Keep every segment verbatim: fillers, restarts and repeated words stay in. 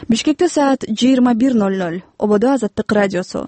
Бишкекте саат жыйырма бир ноль ноль. Ободо Азаттык радиосу.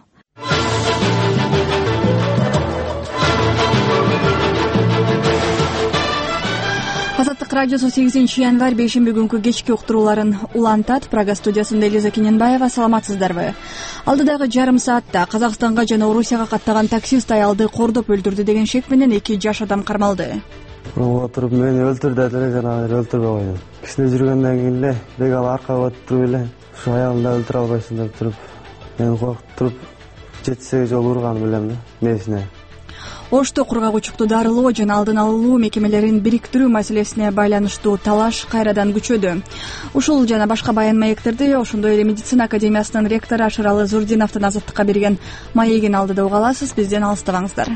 Азаттык радиосу сегизинчи январь бешемби күнкү кечки уктурууларын улантат. Прага студиясында Элиза Кененбаева. Саламатсыздарбы? Алдыдагы жарым саатта Казакстанга жана Орусияга каттаган таксист аялды кордоп өлтүрдү деген шек менен эки жаш адам кармалды. Отуруп мени өлтүрдү эле, жана өлтүрбөй койду. Кичине жүргөндөн кийин эле бек ал аркага отуруп эле ушу аялымды өлтүрө албайсың деп туруп, мени коркутуп жети сегиз жолу урган билем да мээсине. Ошто кургагучукту дарылоо жана алдын алуу мекемелерин бириктирүү маселесине байланыштуу талаш кайрадан күчөдү. Ушул жана башка баян маектерди ошондой эле медицина академиясынын ректору Ашыралы Зурдиновдун Азаттыкка берген маегин алдыда уга аласыз. Бизден алыстабаңыздар.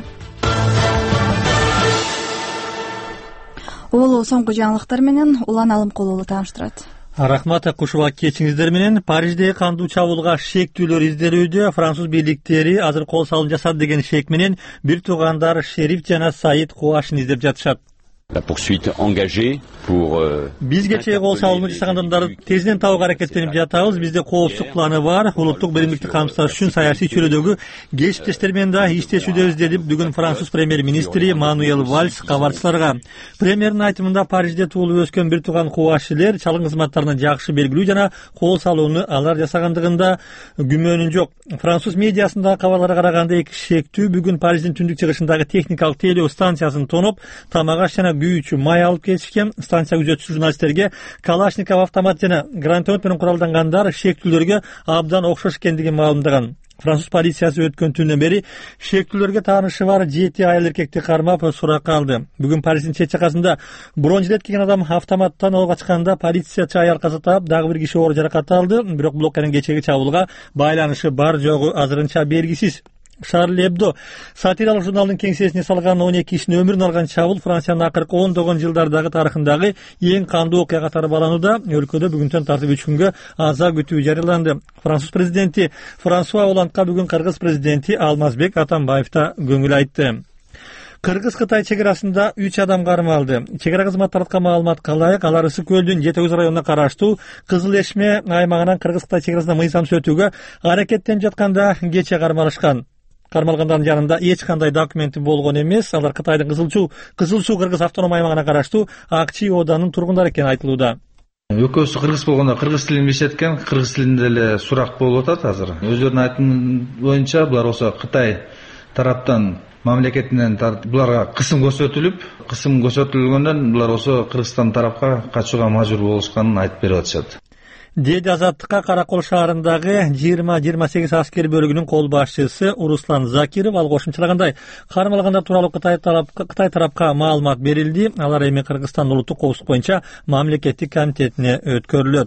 Улуу соңку жаңылыктар менен Улан Алымкулуу тааныштырат. Рахмат Акушева, кечиңиздер менен. Парижде кандуу чабуулга шектүүлөр изделүүдө. Француз бийликтери азыр кол салым жасады деген шек менен бир туугандар Шериф жана Саид Куашин издеп жатышат. La poursuite engagée pour Бизге чейин кол салымы жасаган адамдарды тезинен табууга аракеттенип жатабыз. Бизде коопсуздук планы бар. Улуттук биримдикти камсыздаш үчүн саясий чөйрөдөгү кесиптештер менен да иштешүүдөбүз, деди бүгүн Француз премьер-министри Мануэль Вальс кабарчыларга. Премьердин айтымында Парижде туулуп өскөн бир тууган кубашилер чалгын кызматтарына жакшы белгилүү жана кол салууну алар жасагандыгында күмөнү жок. Француз медиасындагы кабарларга караганда эки шектүү бүгүн Париждин түндүк чыгышындагы техникалык тейлөө станциясын тоноп, тамак жана күйүүчү май алып кетишкен. Станция күзөтчү журналисттерге Калашников автомат жана гранатомет менен куралдангандар шектүүлөргө абдан окшош экендигин маалымдаган. Француз полициясы өткөн түндөн бери шектүүлөргө таанышы бар жети айыл эркекти кармап суракка алды. Бүгүн Париждин чет жакасында бронь жилет кийген адам автоматтан ооп качканда полициячы аял каза таап, дагы бир киши оор жаракат алды. Бирок бул окуянын кечээги чабуулга байланышы бар жогу азырынча белгисиз. Шарль Эбдо сатиралык журналдын кеңсесине салган он эки кишинин өмүрүн алган чабуул Франциянын акыркы ондогон жылдардагы тарыхындагы эң кандуу окуя катары баланууда. Өлкөдө бүгүнтөн тартып үч күнгө аза күтүү жарыяланды. Француз президенти Франсуа Оландка бүгүн кыргыз президенти Алмазбек Атамбаев да көңүл айтты. Кыргыз-Кытай чек арасында үч адам кармалды. Чек ара кызматтары аткан маалыматка ылайык, алар Ысык көлдүн жети көз районуна караштуу Кызыл Эшме аймагынан Кыргыз-Кытай чек арасына мыйзамсыз өтүүгө аракеттенип жатканда кече кармалышкан. Кармалгандардын жанында эч кандай документи болгон эмес. Алар Кытайдын Кызыл Суу Кызыл Суу Кыргыз автоном аймагына караштуу Акчи Оданын тургундары экени айтылууда. Экөөсү кыргыз болгондо кыргыз тилин билишет-экен, кыргыз тилинде эле сурак болуп атат азыр. Өздөрүнүн айтымы боюнча булар осо Кытай тараптан мамлекетинен буларга кысым көрсөтүлүп, кысым көрсөтүлгөндөн булар осо Кыргызстан тарапка качууга мажбур болушканын айтып берип атышат. Деди Азаттыкка Каракол шаарындагы жыйырма жыйырма сегиз аскер бөлүгүнүн кол башчысы Руслан Закиров. Ал кошумчалагандай, кармалгандар тууралуу Кытай тарапка Кытай тарапка маалымат берилди. Алар эми Кыргызстан улуттук коопсуздук боюнча мамлекеттик комитетине өткөрүлөт.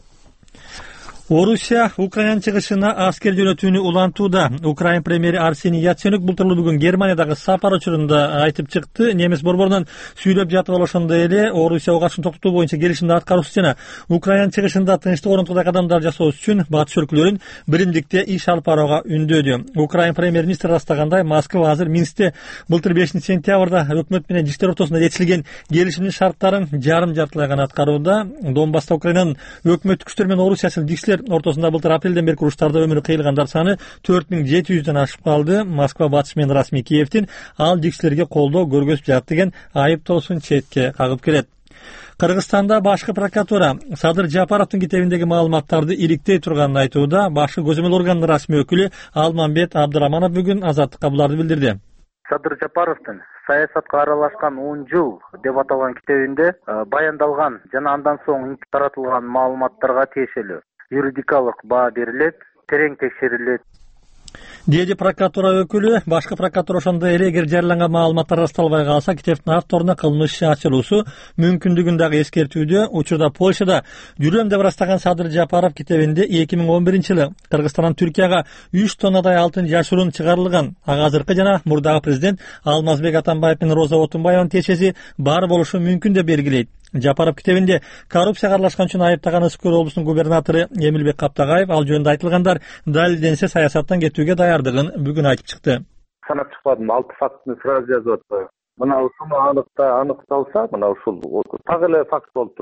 Орусия Украина чыгышына аскер жөнөтүүнү улантууда. Украина премьери Арсений Яценюк бултурлуу бүгүн Германиядагы сапар учурунда айтып чыкты. Немис борборунан сүйлөп жатып ошондой эле Орусия каршы токтотуу боюнча келишимди аткаруусу жана Украина чыгышында тынчтык орнотуудай кадамдар жасоо үчүн батыш өлкөлөрүн биримдикте иш алып барууга үндөөдү. Украина премьер-министри растагандай, Москва азыр Минскте былтыр бешинчи сентябрда өкмөт менен жиштер ортосунда жетишилген келишимдин шарттарын жарым жартылай гана аткарууда. Донбасста Украинанын өкмөттүк күчтөр менен Орусиясынын дикшилер ортосунда былтыр апрелден бери уруштарда өмүрү кыйылгандар саны төрт миң жети жүздөн ашып калды. Москва батыш менен расмий Киевдин ал дикшилерге колдоо көргөзүп жатат деген айыптоосун четке кагып келет. Кыргызстанда башкы прокуратура Садыр Жапаровдун китебиндеги маалыматтарды иликтей турганын айтууда. Башкы көзөмөл органынын расмий өкүлү Алмамбет Абдыраманов бүгүн Азаттыкка буларды билдирди. Садыр Жапаровдун саясатка аралашкан он жыл деп аталган китебинде баяндалган жана андан соң таратылган маалыматтарга тиешелүү юридикалык баа берилет, терең текшерилет. Деди прокуратура өкүлү. Башкы прокуратура ошондой эле эгер жарыяланган маалыматтар расталбай калса, китептин авторуна кылмыш иши ачылуусу мүмкүндүгүн дагы эскертүүдө. Учурда Польшада жүрөм деп растаган Садыр Жапаров китебинде эки миң он биринчи жылы Кыргызстандан Түркияга үч тоннадай алтын жашыруун чыгарылган. Ага азыркы жана мурдагы президент Алмазбек Атамбаев менен Роза Отунбаеванын тиешеси бар болушу мүмкүн деп белгилейт. Жапаров китебинде коррупцияга аралашкан үчүн айыптаган Ысык көл облусунун губернатору Эмилбек Каптагаев ал жөнүндө айтылгандар далилденсе саясаттан кетүүгө даярдыгын бүгүн айтып чыкты. Санап чыкпадым, алты фактыны сразу жазып атпайбы. Мына ушуну аныкта аныкталса, мына ушул так эле факт болуп турбайбы.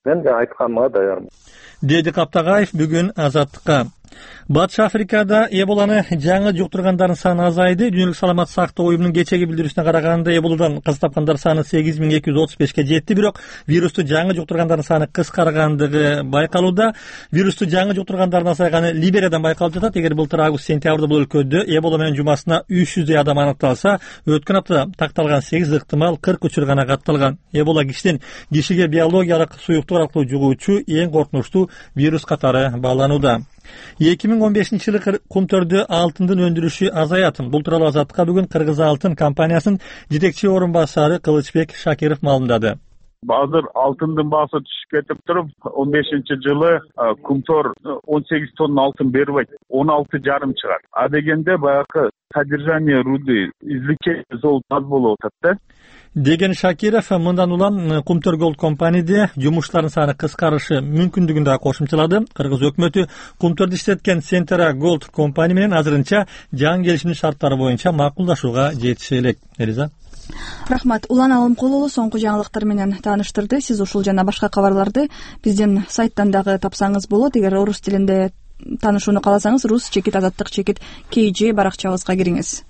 Мен да айтканыма даярмын, деди Каптагаев бүгүн Азаттыкка. Батыш Африкада Эболаны жаңы жуктургандардын саны азайды. Дүйнөлүк саламат сактоо уюмунун кечеги билдирүүсүнө караганда Эболадан каза тапкандар саны сегиз миң эки жүз отуз бешке жетти, бирок вирусту жаңы жуктургандардын саны кыскаргандыгы байкалууда. Вирусту жаңы жуктургандардын азайганы Либериядан байкалып жатат. Эгер былтыр август-сентябрда бул өлкөдө Эбола менен жумасына үч жүздөй адам аныкталса, өткөн аптада такталган сегиз ыктымал кырк учур гана катталган. Эбола кишиден кишиге биологиялык суюктук аркылуу жугуучу эң коркунучтуу вирус катары бааланууда. эки миң он бешинчи жылы кумтөрдө алтындын өндүрүшү азаят. Бул тууралуу Азаттыкка бүгүн Кыргыз алтын компаниясынын жетекчи орун басары Кылычбек Шакиров маалымдады. Азыр алтындын баасы түшүп кетип туруп, он бешинчи жылы кумтор он сегиз тонна алтын бербейт, он алты жарым чыгат. А дегенде баягы содержание руды, извлечение золота аз болуп атат да. Деген Шакиров мындан улам Кумтөр Голд компанияда жумуштардын саны кыскарышы мүмкүндүгүн да кошумчалады. Кыргыз өкмөтү Кумтөрдү иштеткен Сентера Голд компания менен азырынча жаңы келишимдин шарттары боюнча макулдашууга жетиши элек. Элиза. Рахмат. Улан Алымкулуу соңку жаңылыктар менен тааныштырды. Сиз ушул жана башка кабарларды биздин сайттан дагы тапсаңыз болот. Эгер орус тилинде таанышууну кааласаңыз, рус чекит азаттык чекит кей же баракчабызга кириңиз.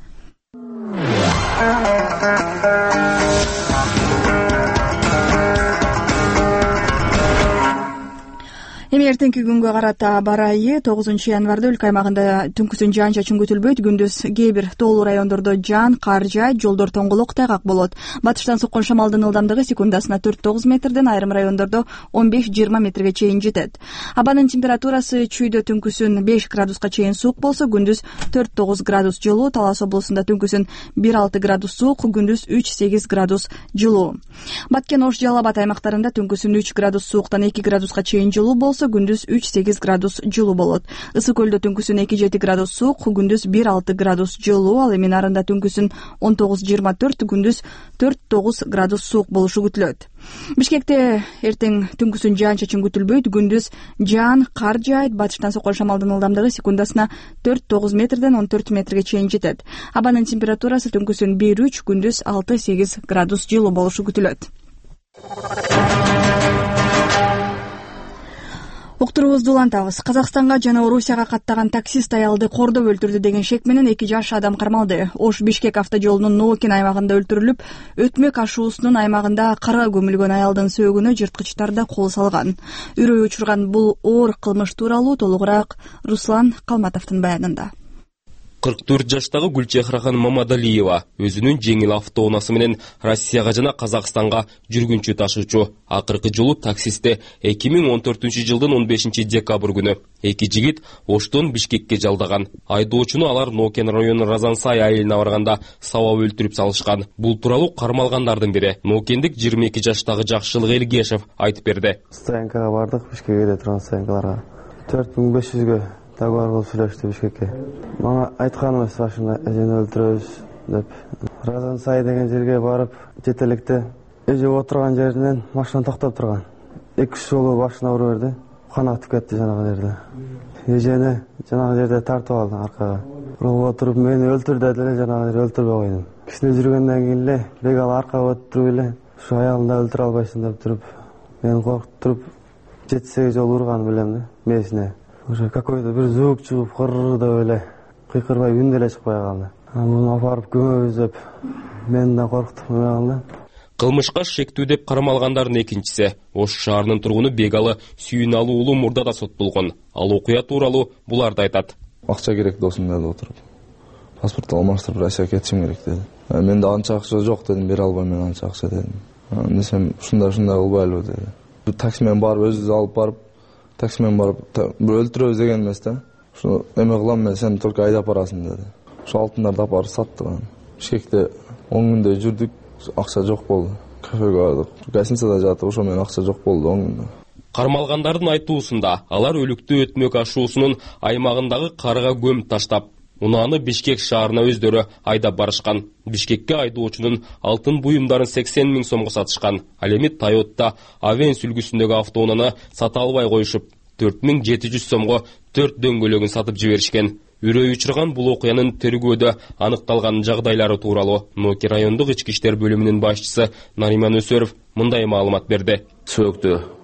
Эми эртеңки күнгө карата барайы тогузунчу январда өлкө аймагында түнкүсүн жаан чачын күтүлбөйт. Күндүз кээ бир тоолуу райондордо жаан, кар жаайт, жолдор тоңголок, тайгак болот. Батыштан соккон шамалдын ылдамдыгы секундасына төрт тогуз метрден, айрым райондордо он беш жыйырма метрге чейин жетет. Абанын температурасы чүйдө түнкүсүн беш градуска чейин суук болсо, күндүз төрт тогуз градус жылуу, Талас облусунда түнкүсүн бир алты градус суук, күндүз үч сегиз градус жылуу. Баткен, Ош, Жалал Абад аймактарында түнкүсүн үч градус сууктан эки градуска чейин жылуу болсо, күндүз үч сегиз градус жылуу болот. Ысык көлдө түнкүсүн эки жети градус суук, күндүз бир алты градус жылуу, ал эми нарында түнкүсүн он тогуз жыйырма төрт, күндүз төрт тогуз градус суук болушу күтүлөт. Бишкекте эртең түнкүсүн жаан чачын күтүлбөйт, күндүз жаан, кар жаайт, батыштан соккон шамалдын ылдамдыгы секундасына төрт тогуз метрден он төрт метрге чейин жетет. Абанын температурасы түнкүсүн бир үч, күндүз алты сегиз градус жылуу болушу күтүлөт. Уктуруубузду улантабыз. Казакстанга жана Орусияга каттаган таксист аялды кордоп өлтүрдү деген шек менен эки жаш адам кармалды. Ош Бишкек автожолунун Ноокин аймагында өлтүрүлүп, өтмөк ашуусунун аймагында кара көмүлгөн аялдын сөөгүнө жырткычтар да кол салган. Үрөй учурган бул оор кылмыш тууралуу толугураак Руслан Калматовдун баянында. кырк төрт жаштагы Гүлчехрахан Мамадалиева өзүнүн жеңил автоунаасы менен Россияга жана Казакстанга жүргүнчү ташуучу. Акыркы жолу таксисте эки миң он төртүнчү жылдын он бешинчи декабрь күнү эки жигит Оштон Бишкекке жалдаган. Айдоочуну алар Ноокин районунун Разансай айылына барганда сабап өлтүрүп салышкан. Бул тууралуу кармалгандардын бири Ноокендик жыйырма эки жаштагы Жакшылык Элгешев айтып берди. Стоянкага бардык, Бишкекке турган стоянкаларга төрт миң беш жүзгө договор болуп сүйлөштү Бишкекке. Мага айтканыбыз башында эжени өлтүрөбүз деп. Разансай деген жерге барып, жетелекте эже отурган жеринен машина токтоп турган. эки үч жолу башына уруп берди. Канатып кетти жанагы жерде. Эжени жанагы жерде тартып алды аркага. Уруп отуруп мени өлтүр деди эле, жанагы жерде өлтүрбөй койдум. Кичине жүргөндөн кийин эле бегал аркага отуруп эле ушу аялында өлтүрө албайсың деп туруп, мени коркутуп жети сегиз жолу урган билем да, мээсине. Уже какой-то бир звук чыгып, кырдап эле кыйкырбай үн деле чыкпай калды. Муну апарып көмөбүз деп мени да коркутуп калды. Кылмышка шектүү деп кармалгандардын экинчиси Ош шаарынын тургуну Бегалы Сүйүналуу уулу мурда да соттолгон. Ал окуя тууралуу буларды айтат. Акча керек досум деди отуруп. Паспорт алмаштырып Россияга кетишим керек деди. Менде анча акча жок дедим, бере албайм мен анча акча дедим. Десем ушундай ушундай кылбайлыбы деди. Такси менен барып өзүбүз алып барып такси менен барып өлтүрөбүз деген эмес да. Ушу эме кылам мен, сен только айдап барасың деди. Ушу алтындарды алып барып саттык. Бишкекте он күндөй жүрдүк, акча жок болду. Кафеге бардык. Гостиницада жатып, ошо менен акча жок болду он күндө. Кармалгандардын айтуусунда алар өлүктү өтмөк ашуусунун аймагындагы карга көмүп таштап, унааны Бишкек шаарына өздөрү айдап барышкан. Бишкекке айдоочунун алтын буюмдарын сексен миң сомго сатышкан. Ал эми Toyota Авенс үлгүсүндөгү автоунааны сата албай коюшуп, төрт миң жети жүз сомго төрт дөңгөлөгүн сатып жиберишкен. Үрөй учурган бул окуянын тергөөдө аныкталган жагдайлары тууралуу Ноокин райондук ички иштер бөлүмүнүн башчысы Нариман Өсөров мындай маалымат берди. Сөктү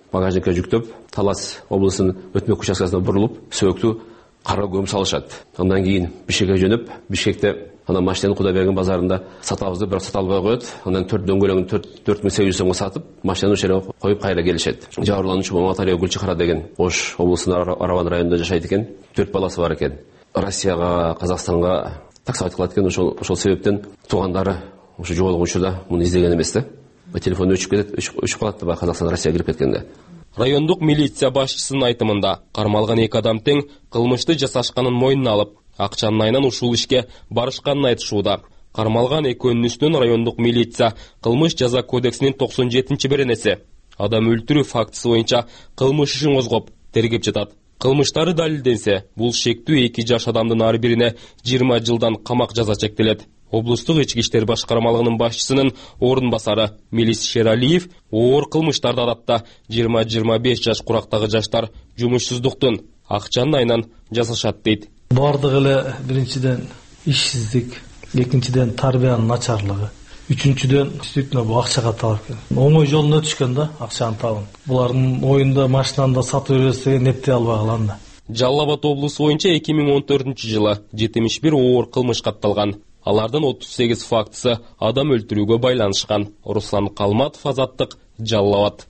багажникке жүктөп, Талас облысынын өтмөк учаскасына бурулуп, сөөктү кара көм салышат. Андан кийин Бишкекке жөнөп, Бишкекте ана машинаны Кудайберген базарында сатабызды, бирок сата албай коет. Андан төрт дөңгөлөгүн төрт миң сегиз жүз сомго сатып, машинаны ошол жерге коюп кайра келишет. Жабырлануучу Маматалиева Гүлчахара деген Ош облусунун Араван районунда жашайт экен. төрт баласы бар экен. Россияга, Казакстанга таксовать кылат экен. Ошол ошол себептен туугандары ушу жоголгон учурда муну издеген эмес да. Телефон өчүп кетет, өчүп калат да Казакстан Россияга кирип кеткенде. Райондук милиция башчысынын айтымында кармалган эки адам тең кылмышты жасашканын мойнуна алып, акчанын айынан ушул ишке барышканын айтышууда. Кармалган экөөнүн үстүнөн райондук милиция кылмыш жаза кодексинин токсон жетинчи беренеси адам өлтүрүү фактысы боюнча кылмыш ишин козгоп тергеп жатат. Кылмыштары далилденсе, бул шектүү эки жаш адамдын ар бирине жыйырма жылдан камак жаза чектелет. Облустук ички иштер башкармалыгынын башчысынын орун басары Милис Шералиев оор кылмыштарды адатта жыйырма жыйырма беш жаш курактагы жаштар жумушсуздуктун акчанын айынан жасашат дейт. Бардыгы эле биринчиден ишсиздик, экинчиден тарбиянын начарлыгы, үчүнчүдөн действительно бул акчага талап келген. Оңой жолуна түшкөн да акчаны табын. Булардын оюнда машинаны да сатып берсе нептей албай калган да. Жалал Абад облусу боюнча эки миң он төртүнчү жылы жетимиш бир оор кылмыш катталган. Алардын отуз сегиз фактысы адам өлтүрүүгө байланышкан. Руслан Калматов, Азаттык, Жалал Абад.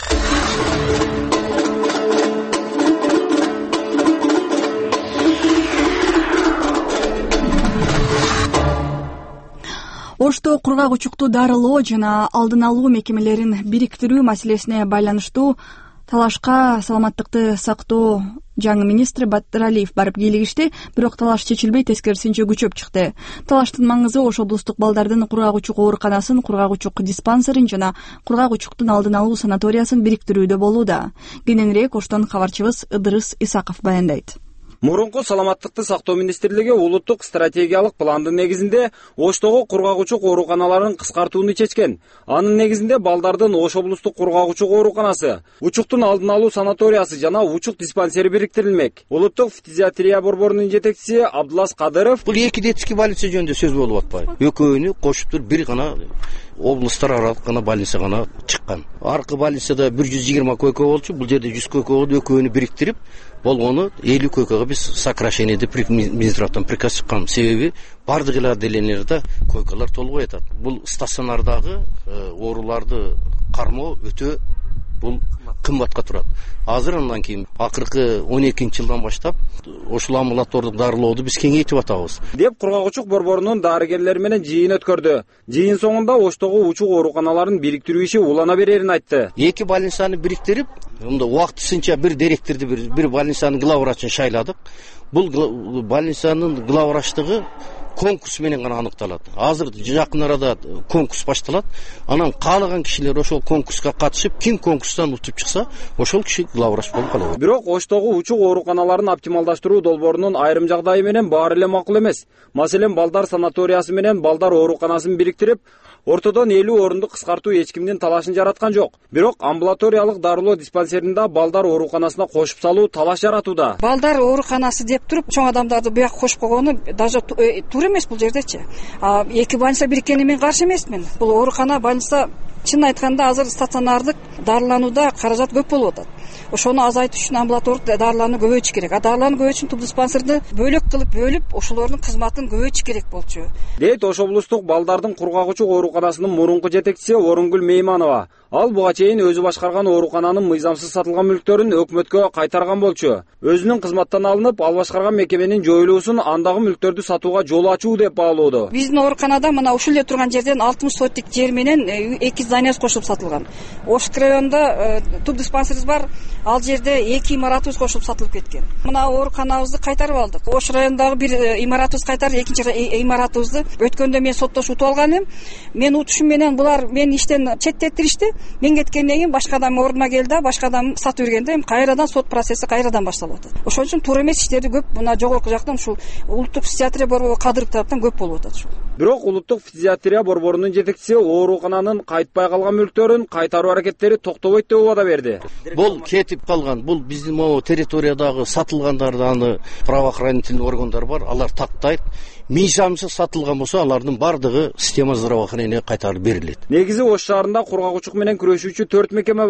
Ошто кургак учукту дарылоо жана алдын алуу мекемелерин бириктирүү маселесине байланыштуу талашка саламаттыкты сактоо жаңы министри Батыралиев барып кийлигишти, бирок талаш чечилбей тескерисинче күчөп чыкты. Талаштын маңызы Ош облустук балдардын кургак учук ооруканасын, кургак учук диспансерин жана кургак учуктун алдын алуу санаториясын бириктирүүдө болууда. Кененирээк Оштон кабарчыбыз Ыдырыс Исаков баяндайт. Мурунку саламаттыкты сактоо министрлиги улуттук стратегиялык пландын негизинде Оштогу кургак учук ооруканаларын кыскартууну чечкен. Анын негизинде балдардын Ош облустук кургак учук ооруканасы, учуктун алдын алуу санаториясы жана учук диспансери бириктирилмек. Улуттук фтизиатрия борборунун жетекчиси Абдулас Кадыров: бул эки детский больница жөнүндө сөз болуп атпайбы? Экөөнү кошуп туруп бир гана облустар аралык гана больница гана чыккан. Аркы больницада бир жүз жыйырма койка болчу, бул жерде жүз койка болду, экөөнү бириктирип болгону элүү койкага биз сокращение деп министрликтен приказ чыккан. Себеби бардык эле отделенияларда койкалар толбой атат. Бул стационардагы ооруларды кармоо өтө бул кымбатка турат. Азыр андан кийин акыркы он экинчи жылдан баштап ушул амбулатордук дарылооду биз кеңейтип атабыз деп кургак учук борборунун дарыгерлери менен жыйын өткөрдү. Жыйын соңунда Оштогу учук ооруканаларын бириктирүү иши улана берерин айтты. Эки больницаны бириктирип, мында убактысынча бир директорду бир, бир больницанын главврачын шайладык. Бул больницанын главврачтыгы конкурс менен гана аныкталат. Азыр жакын арада конкурс башталат. Анан каалаган кишилер ошол конкурска катышып, ким конкурстан утуп чыкса, ошол киши главврач болуп калат. Бирок Оштогу учук ооруканаларын оптималдаштыруу долбоорунун айрым жагдайы менен баары эле макул эмес. Маселен, балдар санаториясы менен балдар ооруканасын бириктирип, ортодон элүү орунду кыскартуу эч кимдин талашын жараткан жок. Бирок амбулаториялык дарылоо диспансеринде балдар ооруканасына кошуп салуу талаш жаратууда. Балдар ооруканасы деп туруп, чоң адамдарды буяк кошуп койгону даже туура эмес бул жердечи. А эки больница бириккенине мен каршы эмесмин. Бул оорукана больница чын айтканда азыр стационардык дарыланууда каражат көп болуп атат. Ошону азайтыш үчүн амбулатордук дарылануу көбөйтүш керек. А дарылануу көбөйтүш үчүн тубдиспансерди бөлөк кылып бөлүп, ошолордун кызматын көбөйтүш керек болчу. Дейт Ош облустук балдардын кургак учук ооруканасынын мурунку жетекчиси Оронгүл Мейманова. Ал буга чейин өзү башкарган оорукананын мыйзамсыз сатылган мүлктөрүн өкмөткө кайтарган болчу. Өзүнүн кызматтан алынып, ал башкарган мекеменин жоюлуусун андагы мүлктөрдү сатууга жол ачуу деп баалоодо. Биздин ооруканада мына ушул эле турган жерден алтымыш сотик жер менен эки здание кошулуп сатылган. Ош районунда туп диспансерибиз бар. Ал жерде эки имаратыбыз кошулуп сатылып кеткен. Мына ооруканабызды кайтарып алдык. Ош районундагы бир имаратыбыз кайтарды, экинчи имаратыбызды өткөндө мен соттош утуп алган элем. Мен утушум менен булар мени иштен четтетиришти. Мен кеткенден кийин башка адам ордуна келди, башка адам сатып бергенде эми кайрадан сот процесси кайрадан башталып атат. Ошон үчүн туура эмес иштерди көп мына жогорку жактан ушул улуттук фтизиатрия борбору Кадыров тараптан көп болуп атат ушул. Бирок улуттук фтизиатрия борборунун жетекчиси оорукананын кайтпай калган мүлктөрүн кайтаруу аракеттери токтобойт деп убада берди. Бул кетип калган, бул биздин могу территориядагы сатылгандарды аны правоохранительный органдар бар, алар тактайт. Мыйзамсыз сатылган болсо, алардын бардыгы система здравоохранения кайтарып берилет. Негизи Ош шаарында кургак учук менен күрөшүүчү төрт мекеме бар.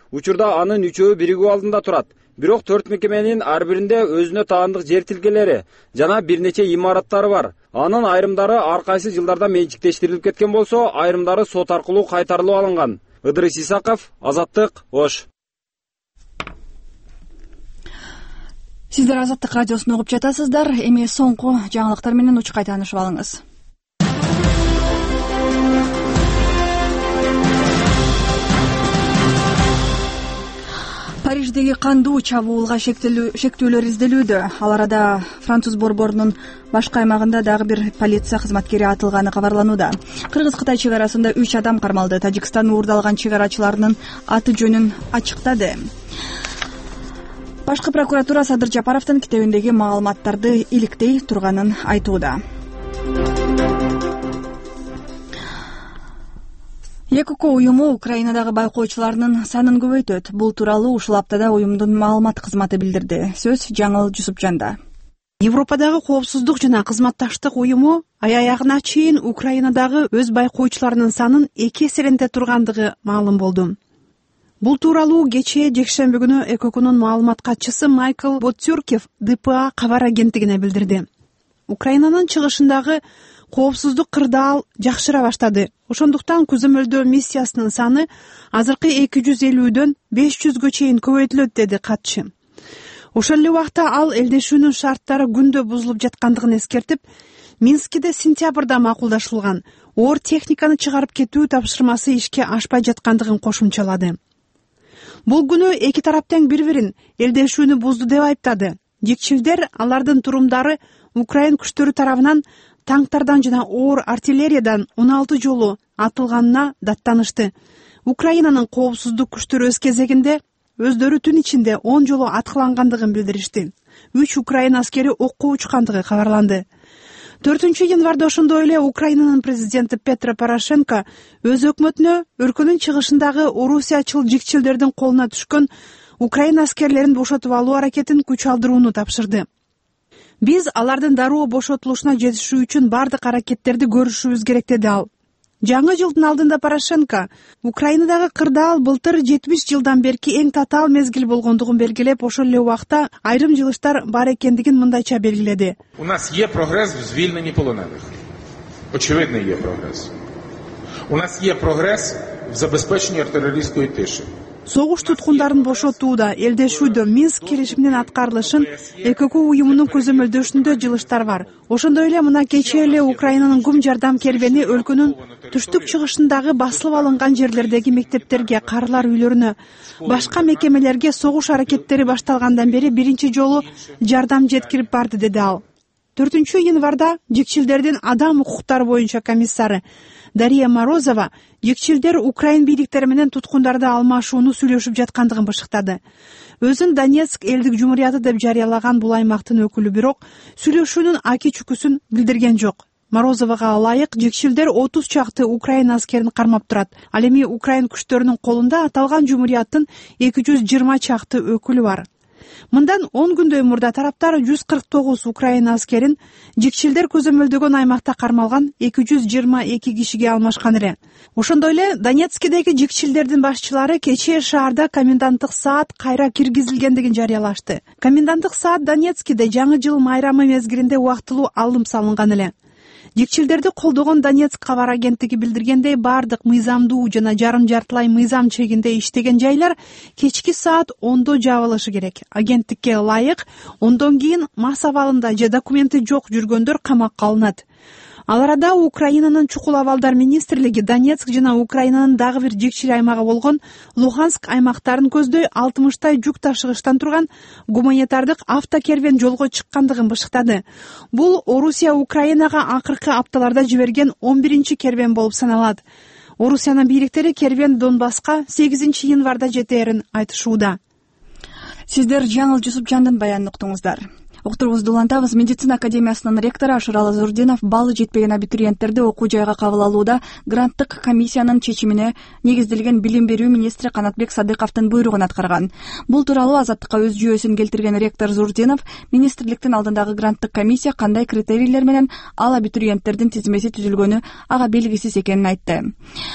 Учурда анын үчөө биригүү алдында турат. Бирок төрт мекеменин ар биринде өзүнө таандык жер тилкелери жана бир нече имараттары бар. Анын айрымдары ар кайсы жылдарда менчиктештирилип кеткен болсо, айрымдары сот аркылуу кайтарылып алынган. Ыдырыс Исаков, Азаттык, Ош. Сиздер Азаттык радиосун угуп жатасыздар. Эми соңку жаңылыктар менен учкай таанышып алыңыз. Париждеги кандуу чабуулга шектүүлөр изделүүдө. Ал арада француз борборунун башкы аймагында дагы бир полиция кызматкери атылганы кабарланууда. Кыргыз-Кытай чек арасында үч адам кармалды. Тажикстан уурдалган чек арачыларынын аты жөнүн ачыктады. Башкы прокуратура Садыр Жапаровдун китебиндеги маалыматтарды иликтей турганын айтууда. ЭКО уюму Украинадагы байкоочуларынын санын көбөйтөт. Бул тууралуу ушул аптада уюмдун маалымат кызматы билдирди. Сөз Жаңыл Жусупжанда. Европадагы коопсуздук жана кызматташтык уюму ай аягына чейин Украинадагы өз байкоочуларынын санын эки эселенте тургандыгы маалым болду. Бул тууралуу кечээ жекшемби күнү ЭКОнун маалымат катчысы Майкл Боттюркев ДПА кабар агенттигине билдирди. Украинанын чыгышындагы коопсуздук кырдаал жакшыра баштады. Ошондуктан көзөмөлдөө миссиясынын саны азыркы эки жүз элүүдөн беш жүзгө чейин көбөйтүлөт, деди катчы. Ошол эле убакта ал элдешүүнүн шарттары күндө бузулуп жаткандыгын эскертип, Минскиде сентябрда макулдашылган оор техниканы чыгарып кетүү тапшырмасы ишке ашпай жаткандыгын кошумчалады. Бул күнү эки тарап тең бири-бирин элдешүүнү бузду деп айыптады. Жекчилдер алардын турумдары Украин күчтөрү тарабынан танктардан жана оор артиллериядан он алты жолу атылганына даттанышты. Украинанын коопсуздук күчтөрү өз кезегинде өздөрү түн ичинде он жолу аткылангандыгын билдиришти. үч Украин аскери окко учкандыгы кабарланды. төртүнчү январда ошондой эле Украинанын президенти Петро Порошенко өз өкмөтүнө өлкөнүн чыгышындагы орусиячыл жикчилдердин колуна түшкөн Украин аскерлерин бошотуп алуу аракетин күч алдырууну тапшырды. Биз алардын дароо бошотулушуна жетишүү үчүн бардык аракеттерди көрүшүбүз керек, деди ал. Жаңы жылдын алдында Порошенко Украинадагы кырдаал былтыр жетимиш жылдан берки эң татаал мезгил болгондугун белгилеп, ошол эле убакта айрым жылыштар бар экендигин мындайча белгиледи. У нас є прогрес в звільненні полонених. Очевидний є прогрес. У нас є прогрес в забезпеченні артилерійської тиші. Согуш туткундарын бошотууда, элдешүүдө Минск келишиминин аткарылышын ЭКО уюмунун көзөмөлдөшүндө жылыштар бар. Ошондой эле мына кечээ эле Украинанын гум жардам кербени өлкөнүн түштүк чыгышындагы басылып алынган жерлердеги мектептерге, карылар үйлөрүнө, башка мекемелерге согуш аракеттери башталгандан бери биринчи жолу жардам жеткирип барды, деди ал. төртүнчү январда жекчилдердин адам укуктары боюнча комиссары Дарья Морозова жекчилдер Украин бийликтери менен туткундарды алмашууну сүйлөшүп жаткандыгын бышыктады. Өзүн Донецк элдик жумурияты деп жарыялаган бул аймактын өкүлү бирок сүйлөшүүнүн аки чүкүсүн билдирген жок. Морозовага ылайык жекчилдер отуз чакты Украин аскерин кармап турат. Ал эми Украин күчтөрүнүн колунда аталган жумурияттын эки жүз жыйырма чакты өкүлү бар. Мындан он күндөй мурда тараптар жүз кырк тогуз Украин аскерин жекчилдер көзөмөлдөгөн аймакта кармалган эки жүз жыйырма эки кишиге алмашкан эле. Ошондой эле Донецкидеги жекчилдердин башчылары кечээ шаарда коменданттык саат кайра киргизилгендигин жарыялашты. Коменданттык саат Донецкиде жаңы жыл майрамы мезгилинде убактылуу алым салынган эле. Жекчилдерди колдогон Донецк кабар агенттиги билдиргендей, бардык мыйзамдуу жана жарым жартылай мыйзам чегинде иштеген жайлар кечки саат ондо жабылышы керек. Агенттикке ылайык ондон кийин мас абалында же документи жок жүргөндөр камакка алынат. Ал арада Украинанын чукул абалдар министрлиги Донецк жана Украинанын дагы бир жекчил аймагы болгон Луганск аймактарын көздөй алтымыштай жүк ташыгычтан турган гуманитардык автокервен жолго чыккандыгын бышыктады. Бул Орусия Украинага акыркы апталарда жиберген он биринчи кервен болуп саналат. Орусиянын бийликтери кервен Донбасска сегизинчи январда жетээрин айтышууда. Сиздер Жаңыл Жусупжандын баянын уктуңуздар. Уктурубузду улантабыз. Медицина академиясынын ректору Ашыралы Зурдинов баллы жетпеген абитуриенттерди окуу жайга кабыл алууда гранттык комиссиянын чечимине негизделген билим берүү министри Канатбек Садыковдун буйругун аткарган. Бул тууралуу Азаттыкка өз жүйөсүн келтирген ректор Зурдинов министрликтин алдындагы гранттык комиссия кандай критерийлер менен ал абитуриенттердин тизмеси түзүлгөнү ага белгисиз экенин айтты.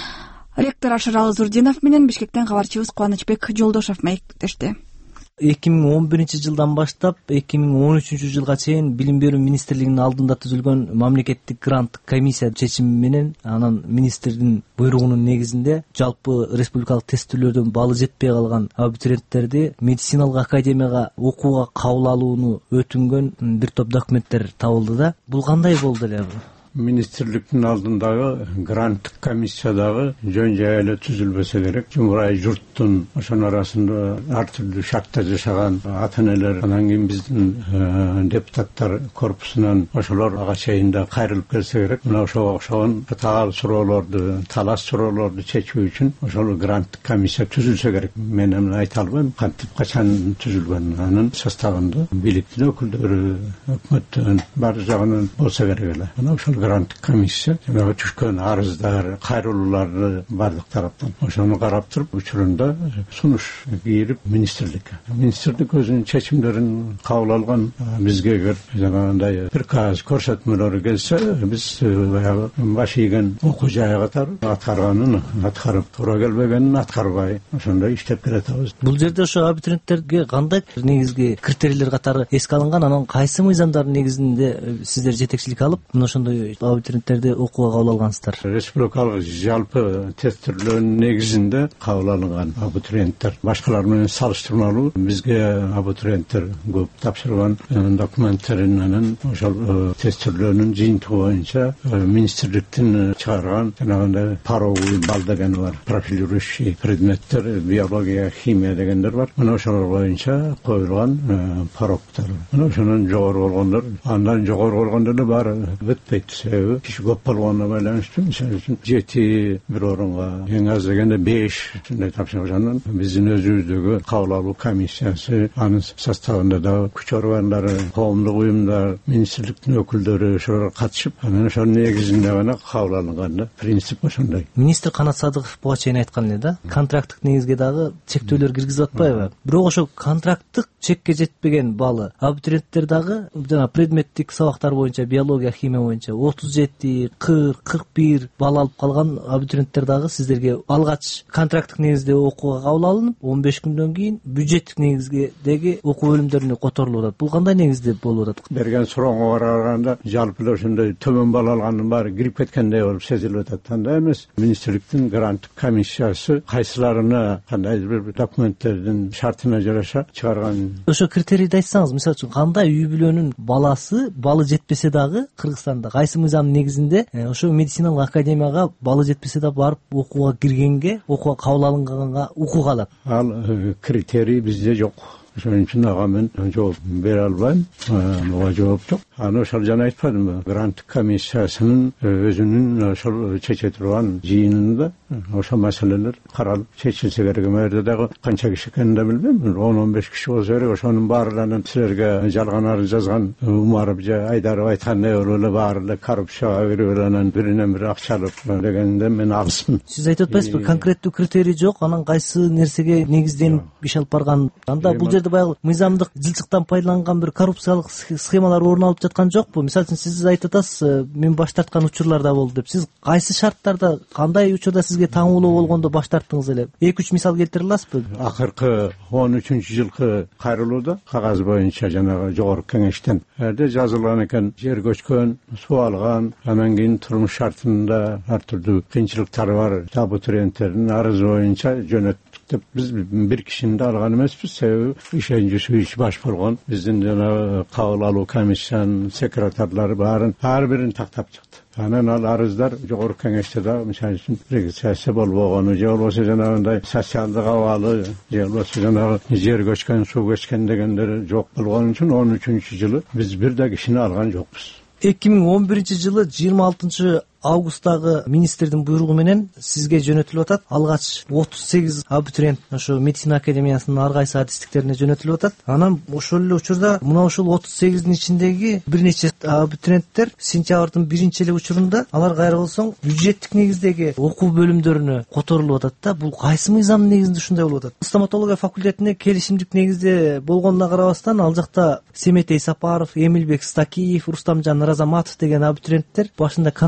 Ректор Ашыралы Зурдинов менен Бишкектен кабарчыбыз Кубанычбек Жолдошов маектешти. эки миң он биринчи жылдан баштап эки миң он үчүнчү жылга чейин Билим берүү министрлигинин алдында түзүлгөн мамлекеттик гранттык комиссия чечими менен анан министрдин буйругунун негизинде жалпы республикалык тестөөлөрдөн баалы жетпей калган абитуриенттерди медициналык академияга окууга кабыл алууну өтүнгөн бир топ документтер табылды да. Бул кандай болду эле? Министрликтин алдындагы гранттык комиссиядагы жөн жай эле түзүлбөсө керек. Жумурай журттун ошонун арасында ар түрдүү шартта жашаган ата энелер, анан кийин биздин депутаттар корпусунан ошолор ага чейин да кайрылып келсе керек. Мына ошого окшогон татаал суроолорду, талас суроолорду чечүү үчүн ошол гранттык комиссия түзүлсө керек. Мен эми айта албайм кантип качан түзүлгөн. Анын составында бийликтин өкүлдөрү, өкмөттөн бар жагынан болсо керек эле. Мына ошол гранттык комиссия жанагы түшкөн арыздар, кайрылууларды бардык тараптан ошону карап туруп учурунда сунуш кийирип министрликке. Министрлик өзүнүн чечимдерин кабыл алган. Бизге эгер жанагындай приказ көрсөтмөлөрү келсе, биз баягы баш ийген окуу жай катары аткарганын аткарып, туура келбегенин аткарбай ошондой иштеп келатабыз. Бул жерде ошо абитуриенттерге кандай негизги критерийлер катары эске алынган, анан кайсы мыйзамдардын негизинде сиздер жетекчилик алып мына ошондой абитуриенттерди окууга кабыл алгансыздар? Республикалык жалпы тест түрлөрүнүн негизинде кабыл алынган абитуриенттер. Башкалар менен салыштырмалуу бизге абитуриенттер көп тапшырган документтерин анан ошол тест түрлөрүнүн жыйынтыгы боюнча министрликтин чыгарган жанагындай пороговый балл деген бар. Профилирующий предметтер, биология, химия дегендер бар. Мына ошолор боюнча коюлган порогдор. Мына ошонун жогору болгондор, андан жогору болгондор да баары өтпөйт. Себеби киши көп болгонуна байланыштуу. Мисалы үчүн жети бир орунга, эң аз дегенде беш ушундай тапшыргандан биздин өзүбүздөгү кабыл алуу комиссиясы, анын составында да күч органдары, коомдук уюмдар, министрликтин өкүлдөрү ошолор катышып, анан ошонун негизинде гана кабыл алынган да. Принцип ошондой. Министр Канат Садыков буга чейин айткан эле да, контракттык негизге дагы чектөөлөр киргизип атпайбы? Бирок ошо контракттык чекке жетпеген баллы абитуриенттер дагы жана предметтик сабактар боюнча, биология, химия боюнча отуз жети, кырк, кырк бир балл алып калган абитуриенттер дагы сиздерге алгач контракттык негизде окууга кабыл алынып, он беш күндөн кийин бюджеттик негизгедеги окуу бөлүмдөрүнө которулуп атат. Бул кандай негизде болуп атат? Берген суроого караганда жалпы эле ошондой төмөн балл алгандын баары кирип кеткендей болуп сезилип атат. Андай эмес. Министрликтин гранттык комиссиясы кайсыларына кандайдыр бир документтердин шартына жараша чыгарган. Ошо критерийди айтсаңыз, мисалы үчүн кандай үй бүлөнүн баласы баллы жетпесе дагы Кыргызстанда кайсы мыйзамдын негизинде ошо медициналык академияга баллы жетпесе да барып окууга киргенге, окууга кабыл алынганга укук алат? Ал критерий бизде жок. Ошон үчүн ага мен жооп бере албайм. Буга жооп жок. Аны ошол жана айтпадымбы? Гранттык комиссиясынын өзүнүн ошол чече турган жыйынында ошол маселелер каралып чечилсе керек. Мэрде дагы канча киши экенин да билбейм. он он беш киши болсо керек. Ошонун баарларынан силерге жалган арыз жазган Умаров же Айдаров айткандай болуп эле баары эле коррупцияга кирип эле анан биринен бири акча алып дегенде мен алысмын. Сиз айтып атпайсызбы, конкреттүү критерий жок, анан кайсы нерсеге негизденип иш алып барган? Анда бул жерде баягы мыйзамдык жылчыктан пайдаланган бир коррупциялык схемалар орун алып жаткан жокпу? Мисалы үчүн сиз айтып атасыз, мен баш тарткан учурлар да болду деп. Сиз кайсы шарттарда, кандай учурда сизге таңуулуу болгондо баш тарттыңыз эле? эки үч мисал келтире аласызбы? Акыркы он үчүнчү жылкы кайрылууда кагаз боюнча жанагы жогорку кеңештен эрде жазылган экен, жер көчкөн, суу алган, анан кийин турмуш шартында ар түрдүү кыйынчылыктары бар абитуриенттердин арызы боюнча жөнөттүк деп биз бир кишини да алган эмеспиз. Себеби ишенчүсү иш баш болгон биздин жанагы кабыл алуу комиссиянын секретарлары баарын ар бирин тактап чыкты. Анан ал арыздар жогорку кеңеште да мисалы үчүн регистрация болбогону же болбосо жанагындай социалдык абалы же болбосо жанагы жер көчкөн, суу көчкөн дегендер жок болгон үчүн он үчүнчү жылы биз бир да кишини алган жокпуз. эки миң он биринчи жылы жыйырма алтынчы августтагы министрдин буйругу менен сизге жөнөтүлүп атат. Алгач отуз сегиз абитуриент ошо медицина академиясынын ар кайсы адистиктерине жөнөтүлүп атат. Анан ошол эле учурда мына ушул отуз сегиздин ичиндеги бир нече абитуриенттер сентябрдын биринчи эле учурунда алар кайра болсоң бюджеттик негиздеги окуу бөлүмдөрүнө которулуп атат да. Бул кайсы мыйзамдын негизинде ушундай болуп атат? Стоматология факультетине келишимдик негизде болгонуна карабастан ал жакта Семетей Сапаров, Эмилбек Стакиев, Рустамжан Разаматов деген абитуриенттер башында контракттык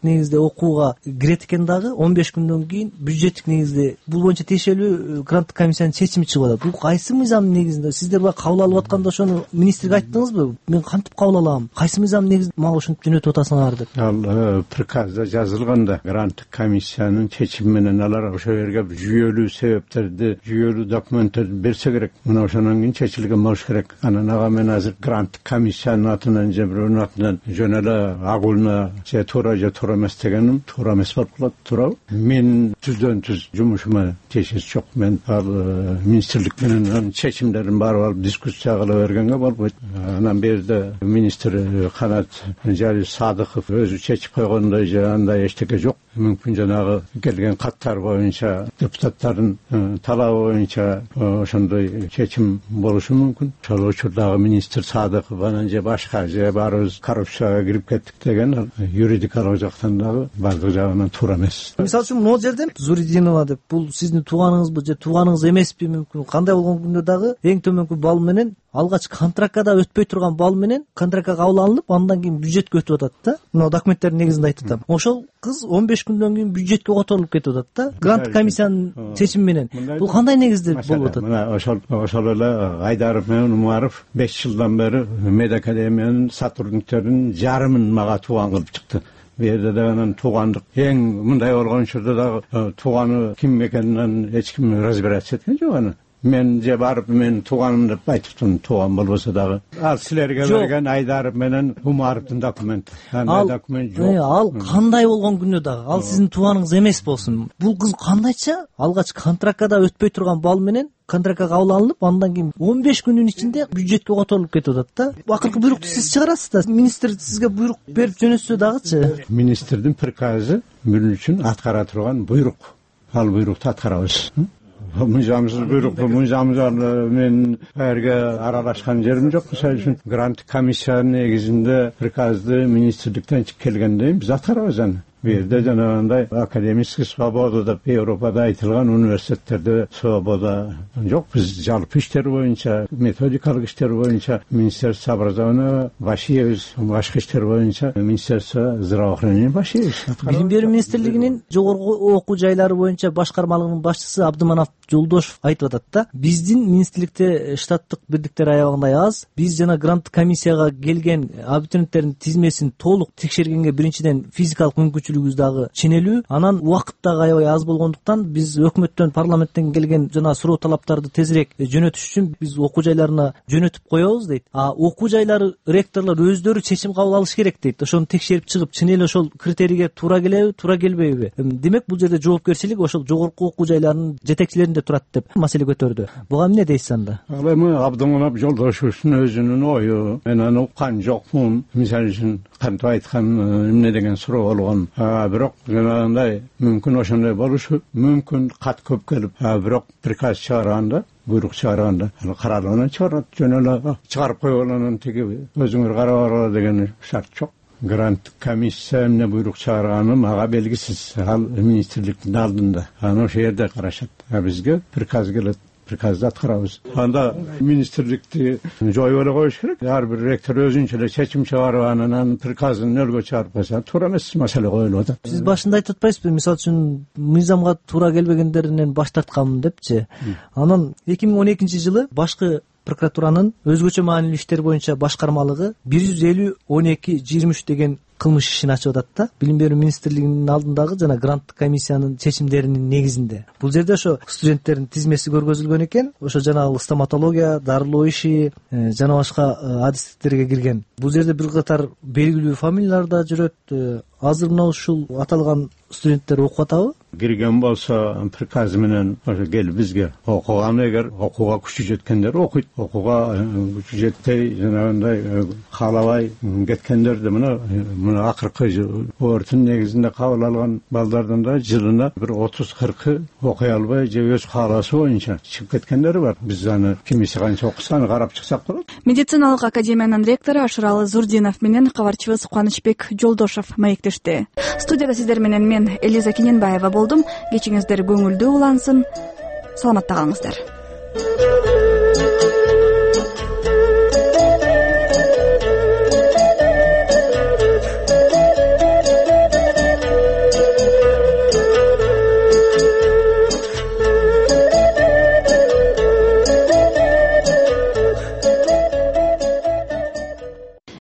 негизде окууга кирет экен дагы он беш күндөн кийин бюджеттик негизде бул боюнча тиешелүү гранттык комиссиянын чечими чыгып атат. Бул кайсы мыйзамдын негизинде? Сиздер баягы кабыл алып атканда ошону министрге айттыңызбы? Мен кантип кабыл алам? Кайсы мыйзамдын негизинде мага ушинтип жөнөтүп атасыңар деп? Ал приказда жазылганда гранттык комиссиянын чечими менен алар ошол жерге жүйөлүү себептерди, жүйөлүү документтерди берсе керек. Мына ошондон кийин чечилген болуш керек. Анан ага мен азыр гранттык комиссиянын атынан же бирөөнүн атынан жөн эле агуулна же туура же туура эмес дегеним туура эмес болуп калат, туурабы? Мен түздөн түз жумушума тиешеси жок. Мен ал министрлик менен чечимдерин барып алып дискуссия кыла бергенге болбойт. Анан бул жерде министр Канат Жали Садыков өзү чечип койгондой же андай эчтеке жок. Мүмкүн жанагы келген каттар боюнча депутаттардын талабы боюнча ошондой чечим болушу мүмкүн. Ошол учурдагы министр Садыков анан же башка же барыбыз коррупцияга кирип кеттик деген юридикалык жактан дагы бардык жагынан туура эмес. Мисалы үчүн могу жерден Зуридинова деп бул сиздин тууганыңызбы же тууганыңыз эмеспи, мүмкүн кандай болгон күндө дагы эң төмөнкү балл менен алгач контрактка өтпөй турган балл менен контрактка кабыл алынып, андан кийин бюджетке өтүп атат да. Мына документтердин негизинде айтып атам. Ошол кыз он беш күндөн кийин бюджетке которулуп кетип атат да. Грант комиссиянын чечими менен. Бул кандай негизде болуп атат? Мына ошол ошол эле Айдаров менен Умаров беш жылдан бери медакадемиянын сотрудниктеринин жарымын мага тууган кылып чыкты. Бу жерде да анан туугандык эң мындай болгон учурда дагы тууганы ким экенин эч ким разбираться эткен жок аны. Мен же барып мен тууганым деп айтыптын, тууган болбосо дагы. Ал силерге берген Айдаров менен Умаровдун документи. Андай документ жок. Ал кандай болгон күндө дагы ал сиздин тууганыңыз эмес болсун. Бул кыз кандайча алгач контрактка өтпөй турган балл менен контрактка кабыл алынып, андан кийин он беш күндүн ичинде бюджетке которулуп кетип атат да. Акыркы буйрукту сиз чыгарасыз да. Министр сизге буйрук берип жөнөтсө дагычы. Министрдин приказы бүн үчүн аткара турган буйрук. Ал буйрукту аткарабыз. Мыйзамсыз буйрук, мыйзамсыз мен эрге аралашкан жерим жок. Мисалы үчүн грант комиссиянын негизинде приказды министрликтен чыгып келгенде биз аткарабыз аны. Бу жерде жанагындай академический свобода деп Европада айтылган университеттерде свобода жок. Биз жалпы иштер боюнча, методикалык иштер боюнча Министерство образования башыйбыз, башка иштер боюнча Министерство здравоохранения башыйбыз. Билим берүү министрлигинин жогорку окуу жайлары боюнча башкармалыгынын башчысы Абдыманап Жолдошов айтып атат да. Биздин министрликте штаттык бирдиктер аябагандай аз. Биз жана грант комиссияга келген абитуриенттердин тизмесин толук текшергенге биринчиден физикалык мүмкүнчүлүгүбүз дагы ченелүү, анан убакыт дагы аябай аз болгондуктан биз өкмөттөн, парламенттен келген жана суроо талаптарды тезирээк жөнөтүш үчүн биз окуу жайларына жөнөтүп коебуз дейт. А окуу жайлары ректорлор өздөрү чечим кабыл алыш керек дейт. Ошону текшерип чыгып, чын эле ошол критерийге туура келеби, туура келбейби? Демек бул жерде жоопкерчилик ошол жогорку окуу жайларынын жетекчилеринде турат деп маселе көтөрдү. Буга эмне дейсиз анда? Ал эми Абдыманап Жолдошовдун өзүнүн ою. Мен аны уккан жокмун. Мисалы үчүн кантип айткан, эмне деген суроо болгон. Бирок жанагындай мүмкүн ошондой болушу мүмкүн, кат көп келип, бирок приказ чыгарганда, буйрук чыгарганда каралып анан чыгарат, жөн эле чыгарып койгон анан тиги өзүңөр карап алгыла деген шарт жок. Грант комиссия эмне буйрук чыгарганы мага белгисиз. Ал министрликтин алдында. Аны ошол жерде карашат. А бизге приказ келет. Приказды аткарабыз. Анда министрликти жоюп эле коюш керек. Ар бир ректор өзүнчө эле чечим чыгарып анан приказын нөлгө чыгарып койсо туура эмес маселе коюлуп атат. Сиз башында айтып атпайсызбы, мисалы үчүн мыйзамга туура келбегендеринен баш тартканмын депчи. Анан эки миң он экинчи жылы башкы прокуратуранын өзгөчө маанилүү иштер боюнча башкармалыгы бир жүз элүү он эки жыйырма үч деген кылмыш ишин ачып атат да. Билим берүү министрлигинин алдындагы жана грант комиссиянын чечимдеринин негизинде. Бул жерде ошо студенттердин тизмеси көргөзүлгөн экен. Ошо жанагы стоматология, дарылоо иши жана башка адистиктерге кирген. Бул жерде бир катар белгилүү фамилиялар да жүрөт. Азыр мына ушул аталган студенттер окуп атабы? Кирген болсо приказ менен ошо келип бизге окуган, эгер окууга күчү жеткендер окуйт, окууга күчү жетпей жанагындай каалабай кеткендерди мына мына акыркы өртүн негизинде кабыл алган балдардан да жылына бир отуз кыркы окуй албай же өз каалоосу боюнча чыгып кеткендери бар. Биз аны кимиси канча окуса аны карап чыксак болот. Медициналык академиянын ректору Ашыралы Зурдинов менен кабарчыбыз Кубанычбек Жолдошов маектешти. Студияда сиздер менен мен Элиза Кененбаева болдум. Кечиңиздер көңүлдүү улансын. Саламатта калыңыздар.